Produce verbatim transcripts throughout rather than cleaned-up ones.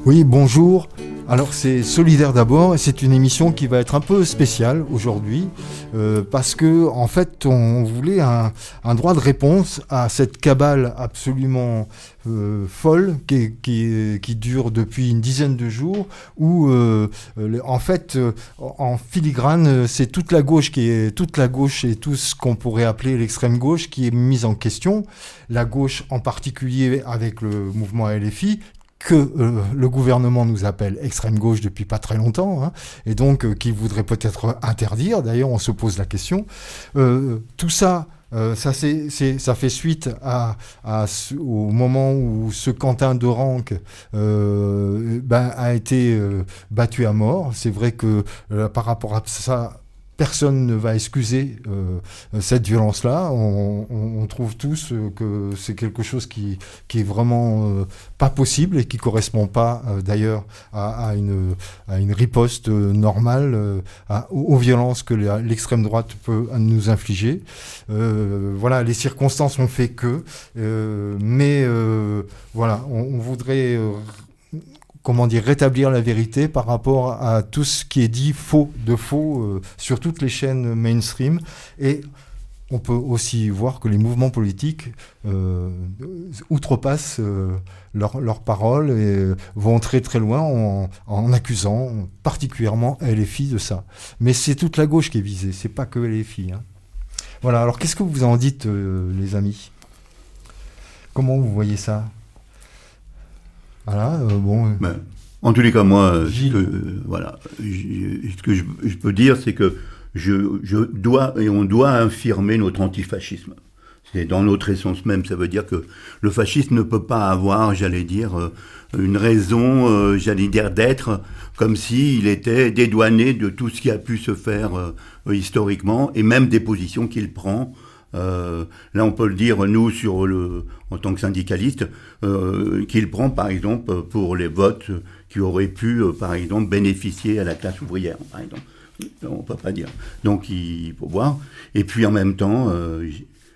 Oui, bonjour. Alors c'est Solidaire d'abord et c'est une émission qui va être un peu spéciale aujourd'hui euh, parce que en fait on voulait un, un droit de réponse à cette cabale absolument euh, folle qui, qui, qui dure depuis une dizaine de jours où euh, en fait euh, en filigrane c'est toute la gauche qui est toute la gauche et tout ce qu'on pourrait appeler l'extrême gauche qui est mise en question, la gauche en particulier avec le mouvement L F I que euh, le gouvernement nous appelle extrême gauche depuis pas très longtemps, hein, et donc euh, qui voudrait peut-être interdire. D'ailleurs, on se pose la question. Euh, tout ça, euh, ça, c'est, c'est, ça fait suite à, à, au moment où ce Quentin Dorenc euh, ben, a été euh, battu à mort. C'est vrai que euh, par rapport à ça, personne ne va excuser euh, cette violence-là. On, on, on trouve tous euh, que c'est quelque chose qui, qui est vraiment euh, pas possible et qui correspond pas euh, d'ailleurs à, à, une, à une riposte euh, normale euh, à, aux violences que la, l'extrême droite peut nous infliger. Euh, voilà, les circonstances ont fait que, euh, mais euh, voilà, on, on voudrait euh, comment dire, rétablir la vérité par rapport à tout ce qui est dit faux de faux euh, sur toutes les chaînes mainstream. Et on peut aussi voir que les mouvements politiques euh, outrepassent euh, leurs leur paroles et vont très très loin en, en accusant particulièrement L F I de ça. Mais c'est toute la gauche qui est visée, c'est pas que L F I. Hein. Voilà, alors qu'est-ce que vous en dites, euh, les amis ? Comment vous voyez ça ? Voilà, euh, bon. Ben, en tous les cas, moi, ce que, euh, voilà, je, ce que je, je peux dire, c'est que je, je dois et on doit affirmer notre antifascisme. C'est dans notre essence même. Ça veut dire que le fascisme ne peut pas avoir, j'allais dire, euh, une raison, euh, j'allais dire, d'être, comme s'il était dédouané de tout ce qui a pu se faire euh, historiquement et même des positions qu'il prend. Euh, là, on peut le dire, nous, sur le, en tant que syndicaliste, euh, qu'il prend, par exemple, pour les votes qui auraient pu, euh, par exemple, bénéficier à la classe ouvrière, par exemple. On ne peut pas dire. Donc, il faut voir. Et puis, en même temps, euh,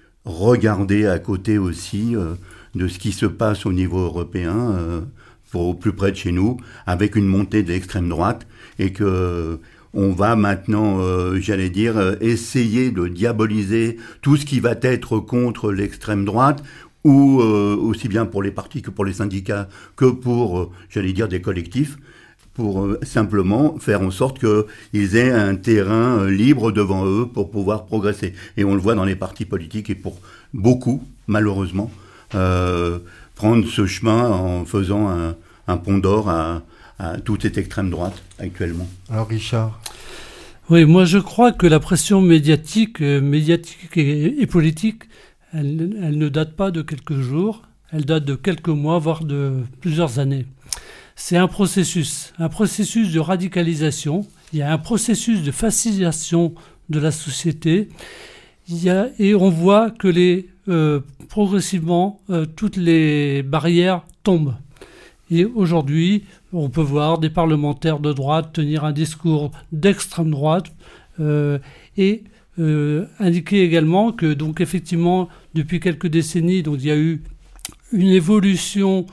regarder à côté aussi euh, de ce qui se passe au niveau européen, euh, pour, au plus près de chez nous, avec une montée de l'extrême droite, et que... On va maintenant, euh, j'allais dire, euh, essayer de diaboliser tout ce qui va être contre l'extrême droite, ou euh, aussi bien pour les partis que pour les syndicats, que pour, euh, j'allais dire, des collectifs, pour euh, simplement faire en sorte qu'ils aient un terrain euh, libre devant eux pour pouvoir progresser. Et on le voit dans les partis politiques, et pour beaucoup, malheureusement, euh, prendre ce chemin en faisant un, un pont d'or à... à toute cette extrême droite actuellement. Alors Richard ? Oui, moi je crois que la pression médiatique, euh, médiatique et, et politique, elle, elle ne date pas de quelques jours, elle date de quelques mois, voire de plusieurs années. C'est un processus, un processus de radicalisation, il y a un processus de fascination de la société, il y a, et on voit que les, euh, progressivement, euh, toutes les barrières tombent. Et aujourd'hui, on peut voir des parlementaires de droite tenir un discours d'extrême droite euh, et euh, indiquer également que, donc effectivement, depuis quelques décennies, donc, il y a eu une évolution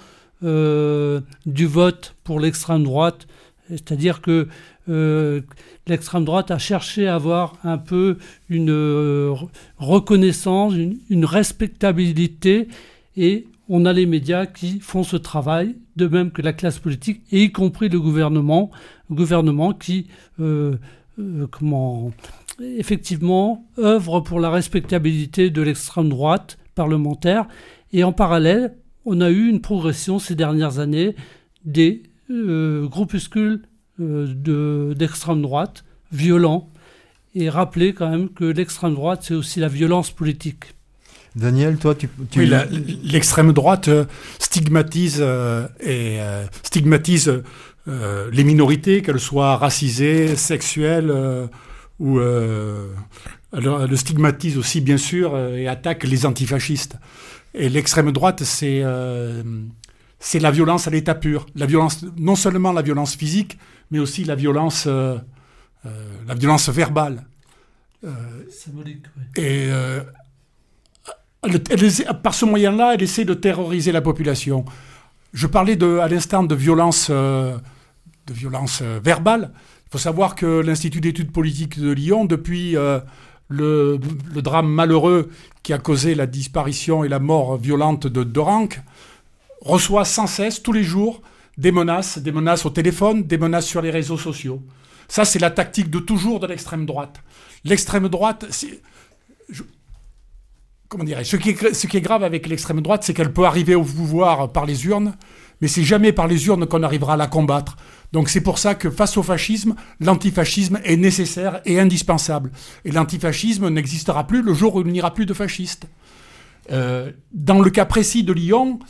euh, du vote pour l'extrême droite, c'est-à-dire que euh, l'extrême droite a cherché à avoir un peu une euh, reconnaissance, une, une respectabilité, et on a les médias qui font ce travail, de même que la classe politique, et y compris le gouvernement, le gouvernement qui, euh, euh, comment, effectivement, œuvre pour la respectabilité de l'extrême droite parlementaire. Et en parallèle, on a eu une progression ces dernières années des euh, groupuscules euh, de, d'extrême droite, violents, et rappeler quand même que l'extrême droite, c'est aussi la violence politique. Daniel, toi, tu... tu... Oui, la, l'extrême droite euh, stigmatise, euh, et, euh, stigmatise euh, les minorités, qu'elles soient racisées, sexuelles, euh, ou... Euh, elle, elle stigmatise aussi, bien sûr, euh, et attaque les antifascistes. Et l'extrême droite, c'est, euh, c'est la violence à l'état pur. La violence, non seulement la violence physique, mais aussi la violence, euh, euh, la violence verbale. Euh, Symbolique, oui. Et... Euh, Elle, elle, par ce moyen-là, elle essaie de terroriser la population. je parlais de, à l'instant de violence, euh, de violence euh, verbale. Il faut savoir que l'Institut d'études politiques de Lyon, depuis euh, le, le drame malheureux qui a causé la disparition et la mort violente de Doranque, reçoit sans cesse, tous les jours, des menaces, des menaces au téléphone, des menaces sur les réseaux sociaux. Ça, c'est la tactique de toujours de l'extrême droite. L'extrême droite, c'est, je, comment dirais-je, ce qui est, ce qui est grave avec l'extrême droite, c'est qu'elle peut arriver au pouvoir par les urnes, mais c'est jamais par les urnes qu'on arrivera à la combattre. Donc c'est pour ça que face au fascisme, l'antifascisme est nécessaire et indispensable. Et l'antifascisme n'existera plus le jour où il n'y aura plus de fascistes. Euh, dans le cas précis de Lyon,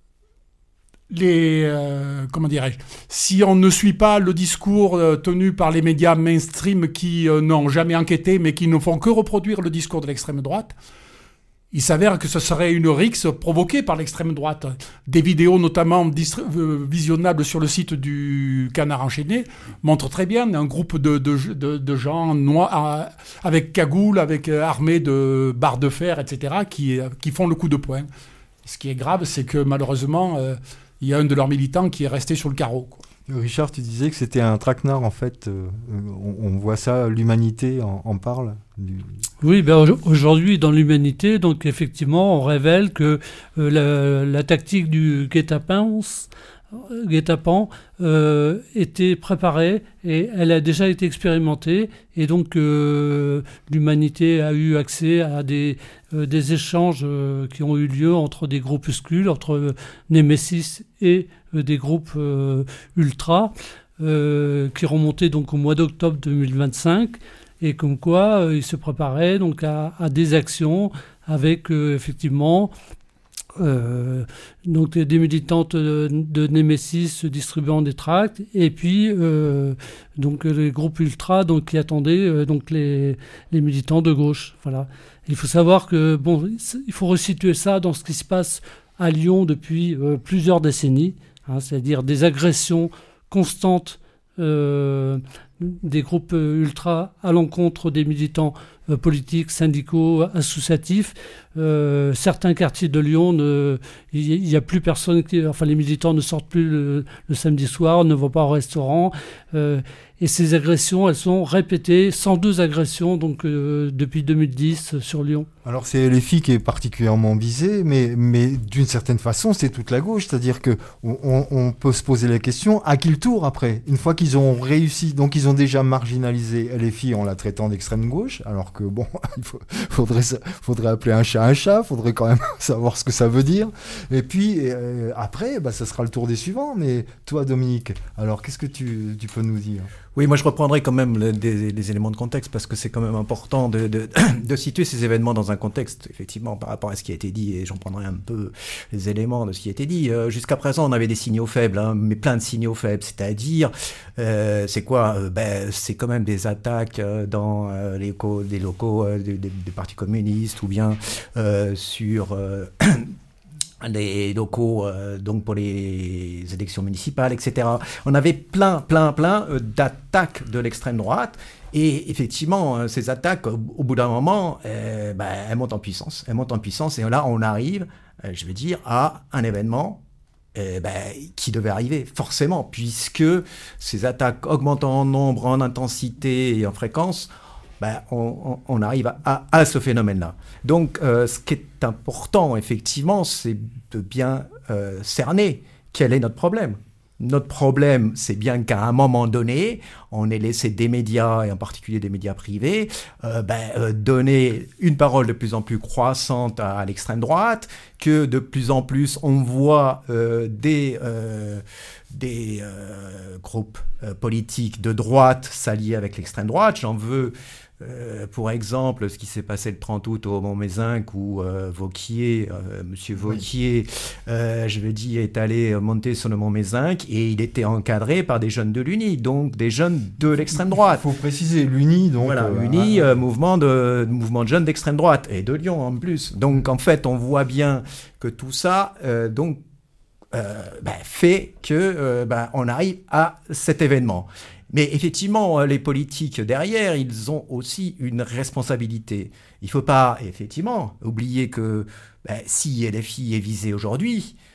les, euh, comment dirais-je, si on ne suit pas le discours euh, tenu par les médias mainstream qui euh, n'ont jamais enquêté, mais qui ne font que reproduire le discours de l'extrême droite, il s'avère que ce serait une rixe provoquée par l'extrême droite. Des vidéos notamment distri- euh, visionnables sur le site du Canard Enchaîné montrent très bien un groupe de, de, de, de gens noirs, euh, avec cagoule, avec euh, armés de barres de fer, et cetera, qui, euh, qui font le coup de poing. Ce qui est grave, c'est que malheureusement, euh, il y a un de leurs militants qui est resté sur le carreau, quoi. Richard, tu disais que c'était un traquenard, en fait. Euh, on, on voit ça, l'humanité en, en parle. Du... Oui, ben aujourd'hui, dans l'humanité, donc effectivement, on révèle que euh, la, la tactique du guet-apens, guet-apens euh, était préparée et elle a déjà été expérimentée. Et donc, euh, l'humanité a eu accès à des, euh, des échanges euh, qui ont eu lieu entre des groupuscules, entre euh, Némésis et euh, des groupes euh, ultra, euh, qui remontaient donc au mois d'octobre deux mille vingt-cinq. Et comme quoi, euh, ils se préparaient donc à, à des actions avec euh, effectivement euh, donc des militantes de, de Némésis distribuant des tracts, et puis euh, donc les groupes ultra donc qui attendaient euh, donc les, les militants de gauche. Voilà. Il faut savoir que bon, il faut resituer ça dans ce qui se passe à Lyon depuis euh, plusieurs décennies, hein, c'est-à-dire des agressions constantes euh, des groupes ultra à l'encontre des militants euh, politiques, syndicaux, associatifs. Euh, certains quartiers de Lyon, il n'y a plus personne, qui, enfin les militants ne sortent plus le, le samedi soir, ne vont pas au restaurant. Euh, et ces agressions, elles sont répétées, cent deux agressions donc, euh, depuis deux mille dix sur Lyon. Alors c'est L F I qui est particulièrement visé, mais, mais d'une certaine façon, c'est toute la gauche. C'est-à-dire qu'on on, on peut se poser la question, à qui le tour après ? Une fois qu'ils ont réussi, donc ils ont déjà marginalisé L F I en la traitant d'extrême gauche, alors que bon, il faut, faudrait, faudrait appeler un chat un chat, il faudrait quand même savoir ce que ça veut dire. Et puis euh, après, bah, ça sera le tour des suivants. Mais toi, Dominique, alors qu'est-ce que tu, tu peux nous dire ? Oui, moi je reprendrai quand même le, des, des éléments de contexte parce que c'est quand même important de, de, de situer ces événements dans un contexte, effectivement, par rapport à ce qui a été dit, et j'en prendrai un peu les éléments de ce qui a été dit. Euh, jusqu'à présent, on avait des signaux faibles, hein, mais plein de signaux faibles, c'est-à-dire, euh, c'est quoi euh, ben, c'est quand même des attaques euh, dans euh, les locaux, des locaux euh, des, des, des partis communistes ou bien euh, sur... Euh, les locaux euh, donc pour les élections municipales, et cetera. On avait plein, plein, plein euh, d'attaques de l'extrême droite. Et effectivement, euh, ces attaques, au, au bout d'un moment, euh, bah, elles montent en puissance. Elles montent en puissance. Et là, on arrive, euh, je veux dire, à un événement euh, bah, qui devait arriver forcément, puisque ces attaques augmentant en nombre, en intensité et en fréquence, ben, on, on, on arrive à, à, à ce phénomène-là. Donc, euh, ce qui est important, effectivement, c'est de bien euh, cerner quel est notre problème. Notre problème, c'est bien qu'à un moment donné, on ait laissé des médias, et en particulier des médias privés, euh, ben, euh, donner une parole de plus en plus croissante à, à l'extrême droite, que de plus en plus on voit euh, des... Euh, des euh, groupes euh, politiques de droite s'allier avec l'extrême droite. J'en veux euh, pour exemple ce qui s'est passé le trente août au Mont-Mézinc où euh, Vauquier, euh, Monsieur Vauquier, oui. euh, je veux dire, est allé monter sur le Mont-Mézinc et il était encadré par des jeunes de l'Uni, donc des jeunes de l'extrême droite. Il faut préciser, l'Uni, donc... Voilà, euh, l'Uni, euh, mouvement, de, mouvement de jeunes d'extrême droite, et de Lyon en plus. Donc en fait, on voit bien que tout ça, euh, donc, Euh, bah, fait que euh, bah, on arrive à cet événement. Mais effectivement, les politiques derrière, ils ont aussi une responsabilité. Il ne faut pas, effectivement, oublier que bah, si L F I est visé aujourd'hui,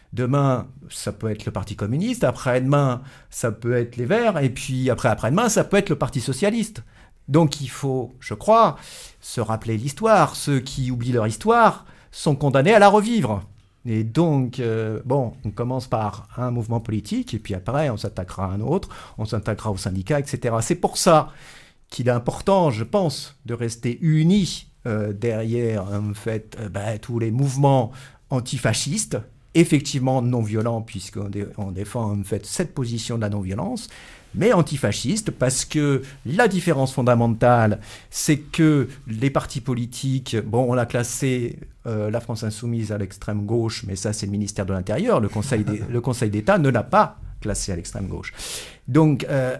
Demain, ça peut être le Parti communiste, après-demain, ça peut être les Verts, et puis après, après-demain, ça peut être le Parti socialiste. Donc il faut, je crois, se rappeler l'histoire. Ceux qui oublient leur histoire sont condamnés à la revivre. Et donc, euh, bon, on commence par un mouvement politique, et puis après, on s'attaquera à un autre, on s'attaquera aux syndicats, et cetera. C'est pour ça qu'il est important, je pense, de rester unis euh, derrière, en fait, euh, bah, tous les mouvements antifascistes, effectivement non violents, puisqu'on dé- on défend en fait cette position de la non-violence, mais antifasciste, parce que la différence fondamentale, c'est que les partis politiques, bon, on a classé euh, la France Insoumise à l'extrême gauche, mais ça, c'est le ministère de l'Intérieur, le Conseil, des, le Conseil d'État ne l'a pas classé à l'extrême gauche. Donc, euh,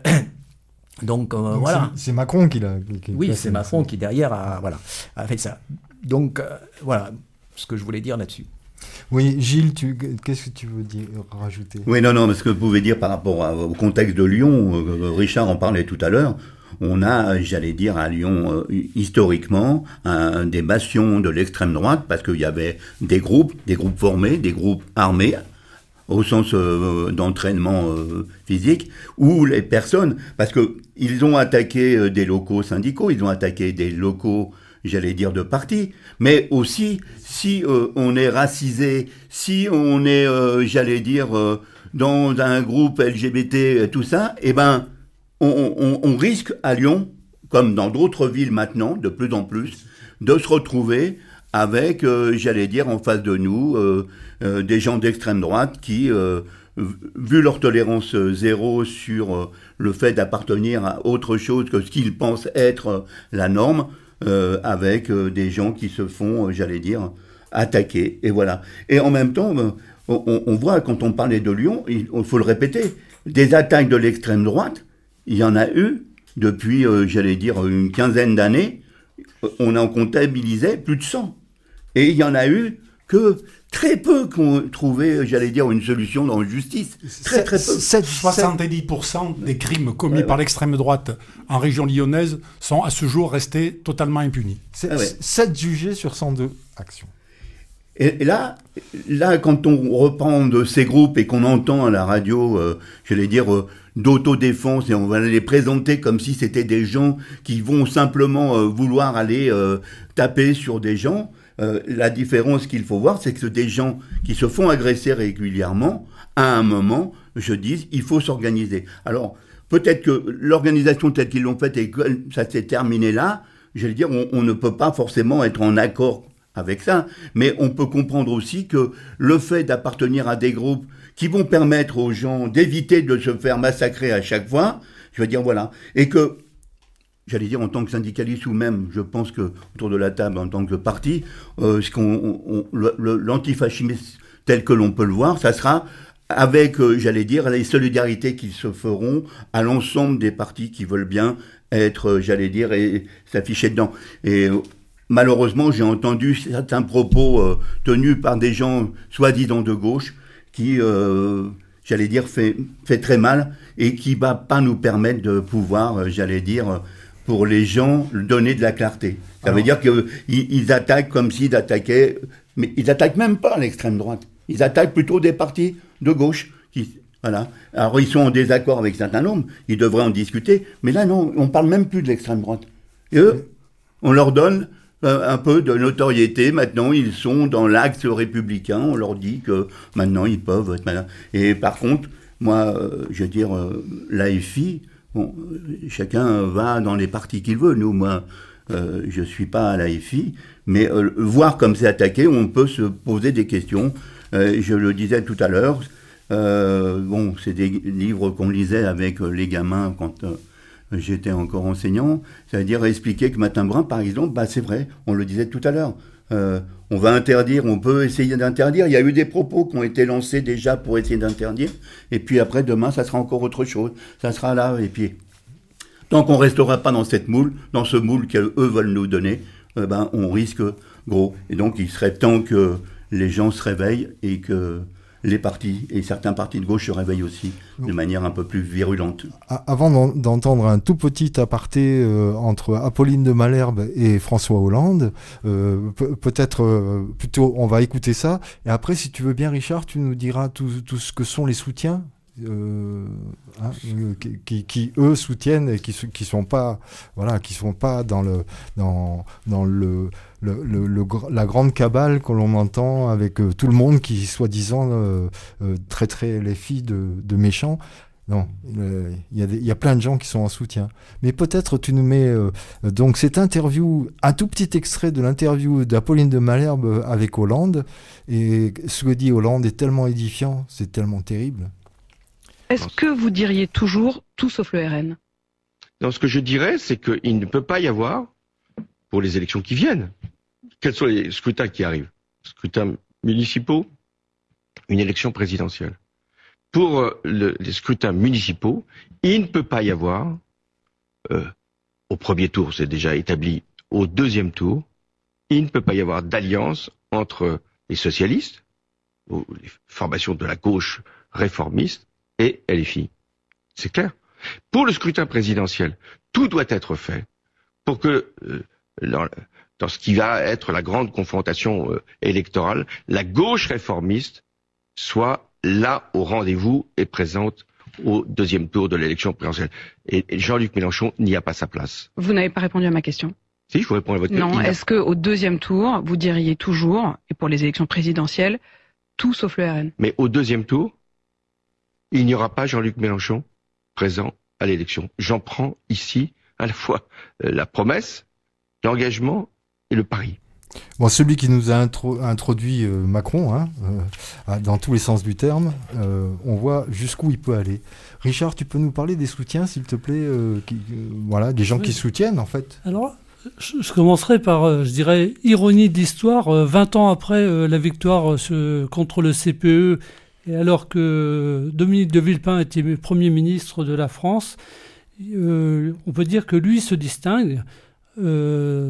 donc, euh, Donc voilà. C'est, c'est Macron qui l'a. Qui, Oui, qui c'est Macron qui, derrière, a, voilà, a fait ça. Donc, euh, voilà ce que je voulais dire là-dessus. Oui, Gilles, tu, qu'est-ce que tu veux dire, rajouter? Oui, non, non, parce que vous pouvez dire par rapport à, au contexte de Lyon, euh, Richard en parlait tout à l'heure, on a, j'allais dire, à Lyon, euh, historiquement, un, des bastions de l'extrême droite, parce qu'il y avait des groupes, des groupes formés, des groupes armés, au sens euh, d'entraînement euh, physique, où les personnes, parce qu'ils ont attaqué euh, des locaux syndicaux, ils ont attaqué des locaux, j'allais dire, de partis, mais aussi, si euh, on est racisé, si on est, euh, j'allais dire, euh, dans un groupe L G B T, tout ça, eh ben, on, on, on risque à Lyon, comme dans d'autres villes maintenant, de plus en plus, de se retrouver avec, euh, j'allais dire, en face de nous, euh, euh, des gens d'extrême droite qui, euh, vu leur tolérance zéro sur euh, le fait d'appartenir à autre chose que ce qu'ils pensent être euh, la norme, euh, avec euh, des gens qui se font, euh, j'allais dire, attaquer. Et voilà. Et en même temps, euh, on, on voit, quand on parlait de Lyon, il, il faut le répéter, des attaques de l'extrême droite, il y en a eu depuis, euh, j'allais dire, une quinzaine d'années. On en comptabilisait plus de cent. Et il y en a eu que très peu qui ont trouvé, j'allais dire, une solution dans la justice. Très, très peu. soixante-dix pour cent des crimes commis ouais, par ouais. l'extrême droite en région lyonnaise sont à ce jour restés totalement impunis. C'est, ah ouais. sept jugés sur cent deux actions. Et là, là, quand on reprend de ces groupes et qu'on entend à la radio, euh, j'allais dire, euh, d'autodéfense, et on va les présenter comme si c'était des gens qui vont simplement euh, vouloir aller euh, taper sur des gens, euh, la différence qu'il faut voir, c'est que des gens qui se font agresser régulièrement, à un moment, je dis, il faut s'organiser. Alors, peut-être que l'organisation telle qu'ils l'ont faite et que ça s'est terminé là, j'allais dire, on, on ne peut pas forcément être en accord avec ça, mais on peut comprendre aussi que le fait d'appartenir à des groupes qui vont permettre aux gens d'éviter de se faire massacrer à chaque fois, je veux dire, voilà, et que, j'allais dire, en tant que syndicaliste ou même, je pense que autour de la table, en tant que parti, euh, ce qu'on, on, le, le, l'antifascisme tel que l'on peut le voir, ça sera avec, euh, j'allais dire, les solidarités qui se feront à l'ensemble des partis qui veulent bien être, euh, j'allais dire, et s'afficher dedans. Et malheureusement, j'ai entendu certains propos euh, tenus par des gens soi-disant de gauche qui, euh, j'allais dire, fait, fait très mal et qui ne va pas nous permettre de pouvoir, euh, j'allais dire, pour les gens, donner de la clarté. Ça Alors, veut dire qu'ils ils attaquent comme s'ils attaquaient, mais ils n'attaquent même pas l'extrême droite. Ils attaquent plutôt des partis de gauche. Qui, voilà. Alors, ils sont en désaccord avec certains nombres, ils devraient en discuter, mais là, non, on ne parle même plus de l'extrême droite. Et eux, on leur donne un peu de notoriété. Maintenant, ils sont dans l'axe républicain. On leur dit que maintenant, ils peuvent être malins. Et par contre, moi, euh, je veux dire, euh, l'A F I, bon, chacun va dans les partis qu'il veut. Nous, moi, euh, je ne suis pas à l'A F I, mais euh, voir comme c'est attaqué, on peut se poser des questions. Euh, je le disais tout à l'heure, euh, bon, c'est des livres qu'on lisait avec les gamins quand... Euh, j'étais encore enseignant, c'est-à-dire expliquer que Matin-Brun, par exemple, bah c'est vrai, on le disait tout à l'heure, euh, on va interdire, on peut essayer d'interdire, il y a eu des propos qui ont été lancés déjà pour essayer d'interdire, et puis après, demain, ça sera encore autre chose, ça sera là, et puis, tant qu'on ne restera pas dans cette moule, dans ce moule qu'eux veulent nous donner, euh, ben, on risque gros. Et donc, il serait temps que les gens se réveillent et que les partis, et certains partis de gauche se réveillent aussi de manière un peu plus virulente. Avant d'entendre un tout petit aparté euh, entre Apolline de Malherbe et François Hollande, euh, pe- peut-être euh, plutôt on va écouter ça, et après si tu veux bien Richard, tu nous diras tout, tout ce que sont les soutiens euh, hein, qui, qui, qui eux soutiennent et qui qui sont pas voilà qui sont pas dans le dans dans le Le, le, le, la grande cabale que l'on entend avec euh, tout le monde qui, soi-disant, euh, euh, traiterait les filles de, de méchants. Non, il euh, y, y a plein de gens qui sont en soutien. Mais peut-être tu nous mets... Euh, donc cette interview, un tout petit extrait de l'interview d'Apolline de Malherbe avec Hollande. Et ce que dit Hollande est tellement édifiant, c'est tellement terrible. Est-ce que vous diriez toujours tout sauf le R N ? Non, ce que je dirais, c'est qu'il ne peut pas y avoir, pour les élections qui viennent, quels sont les scrutins qui arrivent ? Scrutins municipaux, une élection présidentielle. Pour euh, le, les scrutins municipaux, il ne peut pas y avoir, euh, au premier tour, c'est déjà établi, au deuxième tour, il ne peut pas y avoir d'alliance entre les socialistes, ou les formations de la gauche réformiste, et L F I. C'est clair. Pour le scrutin présidentiel, tout doit être fait pour que... Euh, Dans, dans ce qui va être la grande confrontation euh, électorale, la gauche réformiste soit là au rendez-vous et présente au deuxième tour de l'élection présidentielle. Et, et Jean-Luc Mélenchon n'y a pas sa place. Vous n'avez pas répondu à ma question. Si, je vous réponds à votre question. Non, est-ce qu'au deuxième tour, vous diriez toujours, et pour les élections présidentielles, tout sauf le R N ? Mais au deuxième tour, il n'y aura pas Jean-Luc Mélenchon présent à l'élection. J'en prends ici à la fois euh, la promesse, l'engagement et le pari. Bon, celui qui nous a intro- introduit euh, Macron, hein, euh, dans tous les sens du terme, euh, on voit jusqu'où il peut aller. Richard, tu peux nous parler des soutiens, s'il te plaît, euh, qui, euh, voilà, des gens oui. qui soutiennent, en fait. Alors, je, je commencerai par, euh, je dirais, ironie de l'histoire. Euh, vingt ans après euh, la victoire euh, ce, contre le C P E, et alors que Dominique de Villepin était Premier ministre de la France, euh, on peut dire que lui se distingue Euh,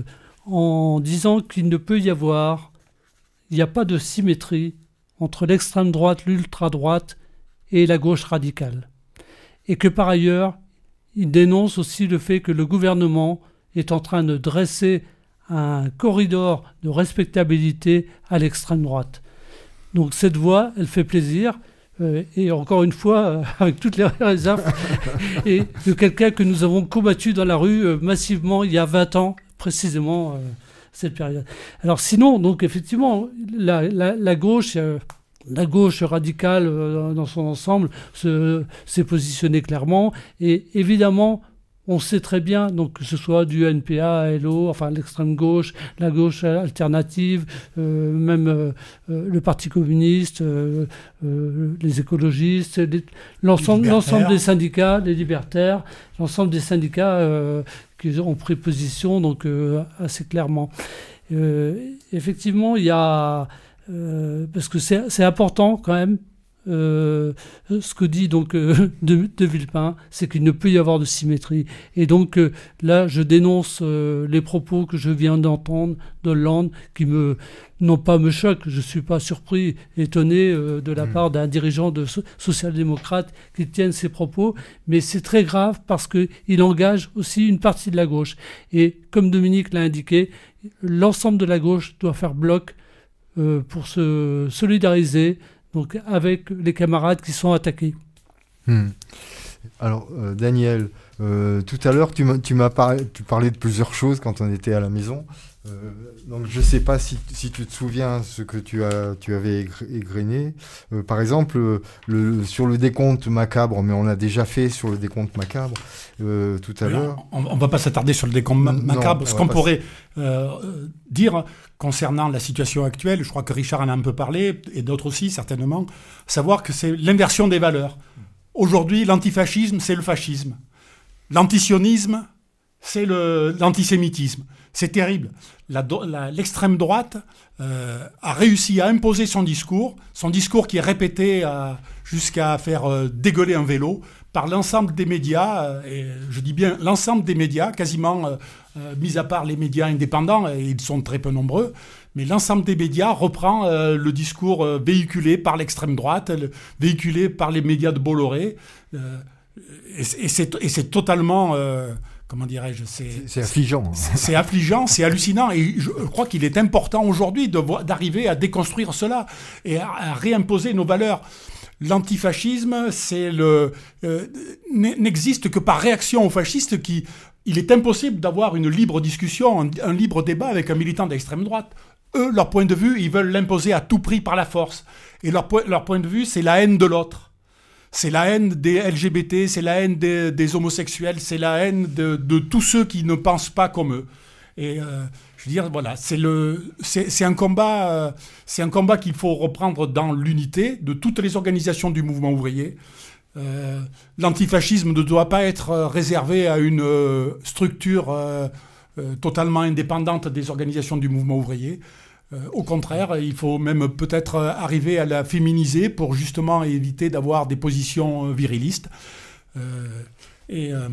en disant qu'il ne peut y avoir, il n'y a pas de symétrie entre l'extrême droite, l'ultra-droite et la gauche radicale. Et que par ailleurs, il dénonce aussi le fait que le gouvernement est en train de dresser un corridor de respectabilité à l'extrême droite. Donc cette voix, elle fait plaisir. Euh, et encore une fois, euh, avec toutes les réserves, et de quelqu'un que nous avons combattu dans la rue euh, massivement il y a vingt ans, précisément, euh, cette période. Alors sinon, donc effectivement, la, la, la gauche, euh, la gauche radicale euh, dans son ensemble se, s'est positionnée clairement, et évidemment, on sait très bien, donc que ce soit du N P A, L O, enfin l'extrême gauche, la gauche alternative, euh, même euh, euh, le Parti communiste, euh, euh, les écologistes, les, l'ensemble, l'ensemble des syndicats, les libertaires, l'ensemble des syndicats euh, qui ont pris position donc euh, assez clairement. Euh, effectivement, il y a euh, parce que c'est, c'est important quand même. Euh, ce que dit donc euh, de, de Villepin, c'est qu'il ne peut y avoir de symétrie. Et donc euh, là, je dénonce euh, les propos que je viens d'entendre d'Hollande, qui me, non pas me choquent, je ne suis pas surpris, étonné euh, de la mmh. part d'un dirigeant de so- social-démocrate qui tienne ces propos, mais c'est très grave parce qu'il engage aussi une partie de la gauche. Et comme Dominique l'a indiqué, l'ensemble de la gauche doit faire bloc euh, pour se solidariser donc avec les camarades qui sont attaqués. Hmm. Alors, euh, Daniel, euh, tout à l'heure, tu, m'as, tu, m'as parlé, tu parlais de plusieurs choses quand on était à la maison. Euh, donc, je ne sais pas si, si tu te souviens ce que tu, as, tu avais égrené. Euh, par exemple, le, sur le décompte macabre, mais on a déjà fait sur le décompte macabre euh, tout à oui, l'heure. On ne va pas s'attarder sur le décompte ma- macabre. Non, ce qu'on pourrait euh, dire concernant la situation actuelle, je crois que Richard en a un peu parlé, et d'autres aussi certainement, savoir que c'est l'inversion des valeurs. Aujourd'hui, l'antifascisme, c'est le fascisme. L'antisionisme, c'est le, l'antisémitisme. C'est terrible. La, la, l'extrême droite euh, a réussi à imposer son discours, son discours qui est répété à, jusqu'à faire euh, dégueuler un vélo par l'ensemble des médias, euh, et je dis bien l'ensemble des médias, quasiment, euh, euh, mis à part les médias indépendants, et ils sont très peu nombreux, Mais l'ensemble des médias reprend euh, le discours euh, véhiculé par l'extrême droite, le, véhiculé par les médias de Bolloré. Euh, et, et, c'est, et c'est totalement... Euh, comment dirais-je c'est, c'est affligeant. C'est, c'est affligeant, c'est hallucinant. Et je crois qu'il est important aujourd'hui de, d'arriver à déconstruire cela et à, à réimposer nos valeurs. L'antifascisme, c'est le, euh, n'existe que par réaction aux fascistes qui... Il est impossible d'avoir une libre discussion, un, un libre débat avec un militant d'extrême droite. Eux, leur point de vue, ils veulent l'imposer à tout prix par la force. Et leur, po- leur point de vue, c'est la haine de l'autre. C'est la haine des L G B T, c'est la haine des, des homosexuels, c'est la haine de, de tous ceux qui ne pensent pas comme eux. Et euh, je veux dire, voilà, c'est, le, c'est, c'est, un combat, euh, c'est un combat qu'il faut reprendre dans l'unité de toutes les organisations du mouvement ouvrier. Euh, l'antifascisme ne doit pas être réservé à une euh, structure euh, euh, totalement indépendante des organisations du mouvement ouvrier. Euh, au contraire, il faut même peut-être arriver à la féminiser pour justement éviter d'avoir des positions virilistes. Euh, et... Euh,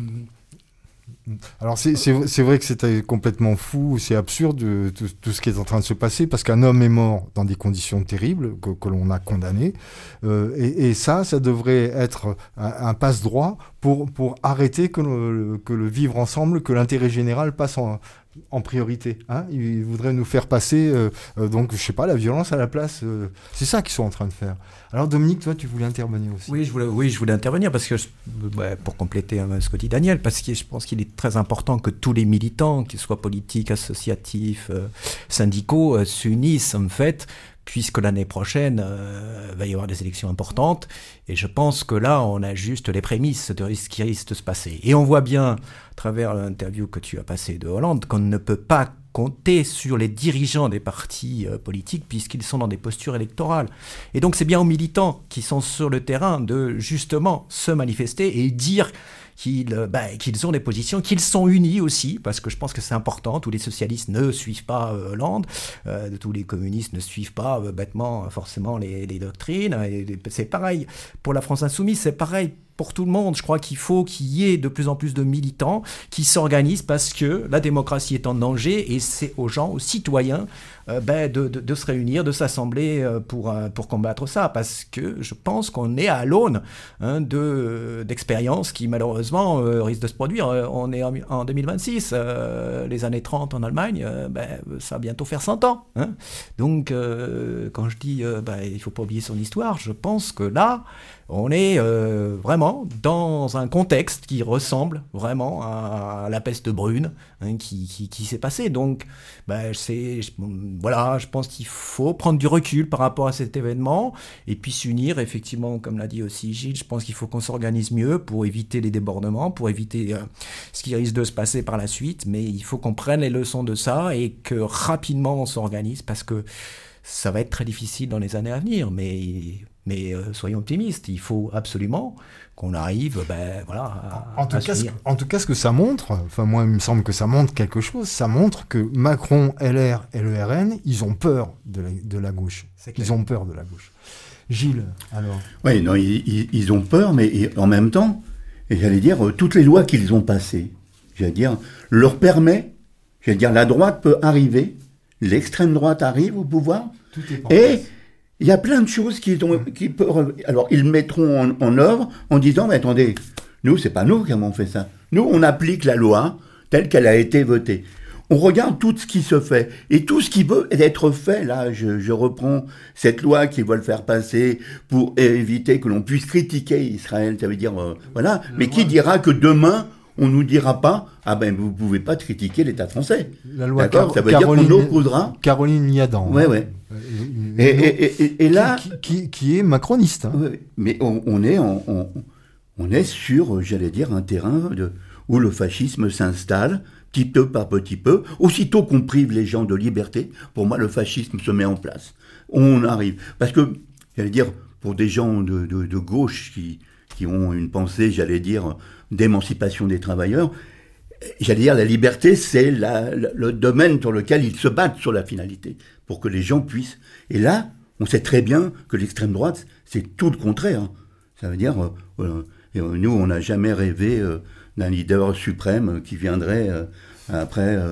Alors c'est, c'est, c'est vrai que c'est complètement fou, c'est absurde tout, tout ce qui est en train de se passer parce qu'un homme est mort dans des conditions terribles que, que l'on a condamnées euh, et, et ça, ça devrait être un, un passe-droit pour, pour arrêter que le, que le vivre ensemble, que l'intérêt général passe en, en priorité. Hein, ils voudraient nous faire passer, euh, euh, donc je sais pas, la violence à la place. Euh, c'est ça qu'ils sont en train de faire. Alors Dominique, toi, tu voulais intervenir aussi. Oui, je voulais, oui, je voulais intervenir parce que je, ouais, pour compléter hein, ce que dit Daniel, parce que je pense qu'il est très important que tous les militants, qu'ils soient politiques, associatifs, euh, syndicaux, euh, s'unissent en fait, puisque l'année prochaine euh, va y avoir des élections importantes. Et je pense que là, on a juste les prémices de ce qui risque de se passer. Et on voit bien, à travers l'interview que tu as passée de Hollande, qu'on ne peut pas compter sur les dirigeants des partis euh, politiques puisqu'ils sont dans des postures électorales. Et donc c'est bien aux militants qui sont sur le terrain de justement se manifester et dire qu'ils, euh, bah, qu'ils ont des positions, qu'ils sont unis aussi, parce que je pense que c'est important. Tous les socialistes ne suivent pas euh, Hollande, euh, tous les communistes ne suivent pas euh, bêtement forcément les, les doctrines. Et c'est pareil pour la France Insoumise, c'est pareil pour tout le monde. Je crois qu'il faut qu'il y ait de plus en plus de militants qui s'organisent parce que la démocratie est en danger et c'est aux gens, aux citoyens, euh, ben de, de, de se réunir, de s'assembler pour, euh, pour combattre ça. Parce que je pense qu'on est à l'aune hein, de, d'expériences qui malheureusement euh, risquent de se produire. On est en, en deux mille vingt-six, euh, les années trente en Allemagne, euh, ben, ça va bientôt faire cent ans. Hein. Donc euh, quand je dis euh, ben, il ne faut pas oublier son histoire, je pense que là, on est euh, vraiment dans un contexte qui ressemble vraiment à, à la peste brune hein, qui, qui, qui s'est passée. Donc, ben, c'est, je, voilà, je pense qu'il faut prendre du recul par rapport à cet événement et puis s'unir, effectivement, comme l'a dit aussi Gilles, je pense qu'il faut qu'on s'organise mieux pour éviter les débordements, pour éviter euh, ce qui risque de se passer par la suite. Mais il faut qu'on prenne les leçons de ça et que rapidement on s'organise parce que ça va être très difficile dans les années à venir. Mais... Mais euh, soyons optimistes, il faut absolument qu'on arrive, ben voilà. À, en, tout à cas, ce, en tout cas, ce que ça montre, enfin moi, il me semble que ça montre quelque chose. Ça montre que Macron, L R et le R N, ils ont peur de la, de la gauche. Ils ont peur de la gauche. Gilles, alors. Oui, non, ils, ils ont peur, mais en même temps, et j'allais dire, toutes les lois qu'ils ont passées, j'allais dire, leur permet, j'allais dire, la droite peut arriver, l'extrême droite arrive au pouvoir, tout est en et place. Il y a plein de choses qui, ont, qui peuvent... Alors, ils mettront en, en œuvre en disant, mais attendez, nous, c'est pas nous qui avons fait ça. Nous, on applique la loi telle qu'elle a été votée. On regarde tout ce qui se fait. Et tout ce qui peut être fait, là, je, je reprends cette loi qu'ils veulent faire passer pour éviter que l'on puisse critiquer Israël, ça veut dire, euh, voilà. Mais qui dira que demain, on nous dira pas, ah ben, vous pouvez pas critiquer l'État français. La loi D'accord, Car- ça veut Caroline, dire qu'on opposera. Caroline Niadan. Ouais, hein. ouais. Euh, Et, et, et, et là, qui, qui, qui est macroniste. Hein. Ouais, mais on, on est en, on, on est sur, j'allais dire, un terrain de, où le fascisme s'installe, petit peu par petit peu. Aussitôt qu'on prive les gens de liberté, pour moi, le fascisme se met en place. On arrive. Parce que, j'allais dire, pour des gens de, de, de gauche qui, qui ont une pensée, j'allais dire, d'émancipation des travailleurs, j'allais dire, la liberté, c'est la, la, le domaine sur lequel ils se battent sur la finalité, pour que les gens puissent. Et là, on sait très bien que l'extrême droite, c'est tout le contraire. Hein. Ça veut dire, euh, euh, nous, on n'a jamais rêvé euh, d'un leader suprême qui viendrait euh, après euh,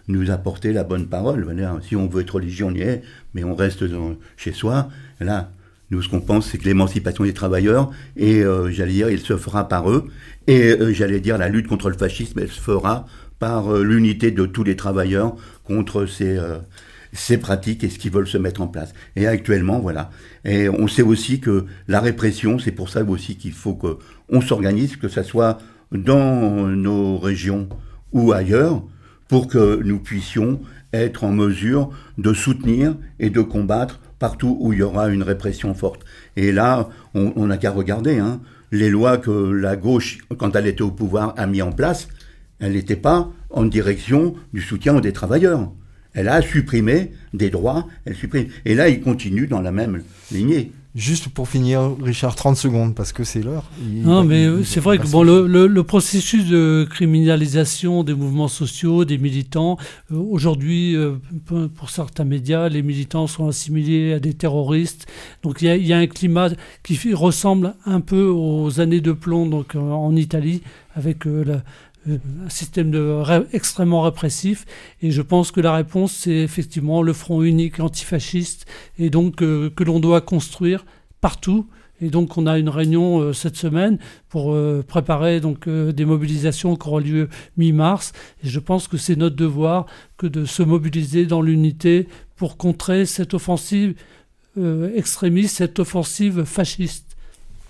nous apporter la bonne parole. Voilà, si on veut être religieux, on y est, mais on reste dans, chez soi. Là, nous, ce qu'on pense, c'est que l'émancipation des travailleurs, et euh, j'allais dire, il se fera par eux, et euh, j'allais dire, la lutte contre le fascisme, elle se fera par euh, l'unité de tous les travailleurs contre ces, euh, ces pratiques et ce qu'ils veulent se mettre en place. Et actuellement, voilà. Et on sait aussi que la répression, c'est pour ça aussi qu'il faut qu'on s'organise, que ça soit dans nos régions ou ailleurs, pour que nous puissions être en mesure de soutenir et de combattre partout où il y aura une répression forte. Et là, on n'a qu'à regarder, hein, les lois que la gauche, quand elle était au pouvoir, a mis en place, elle n'était pas en direction du soutien des travailleurs. Elle a supprimé des droits, elle supprime. Et là, il continue dans la même lignée. Juste pour finir, Richard, trente secondes, parce que c'est l'heure. Il, non, il, mais il, c'est vrai que bon, le, le, le processus de criminalisation des mouvements sociaux, des militants, euh, aujourd'hui, euh, pour certains médias, les militants sont assimilés à des terroristes. Donc il y a, il y a un climat qui ressemble un peu aux années de plomb donc, euh, en Italie, avec euh, la, un système de ré, extrêmement répressif, et je pense que la réponse c'est effectivement le front unique antifasciste, et donc euh, que l'on doit construire partout. Et donc on a une réunion euh, cette semaine pour euh, préparer donc euh, des mobilisations qui auront lieu mi-mars, et je pense que c'est notre devoir que de se mobiliser dans l'unité pour contrer cette offensive euh, extrémiste, cette offensive fasciste.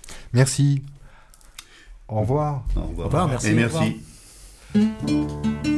Merci. Au revoir. Au revoir. Au revoir, merci. Et merci. Au revoir.